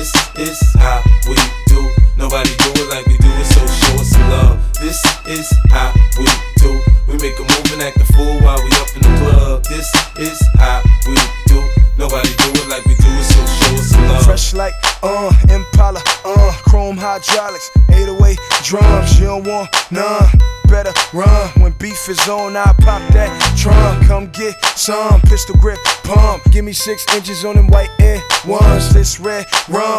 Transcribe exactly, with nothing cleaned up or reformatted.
This is how we do. Nobody do it like we do it, so show us some love. This is how we do. We make a move and act a fool while we up in the club. This is how we do. Nobody do it like we do it, so show us some love. Fresh like, uh, Impala, uh, chrome hydraulics, eight oh eight drums, you don't want none. Better run, when beef is on, I pop that trunk. Come get some, pistol grip pump. Give me six inches on them white air ones, this red rum.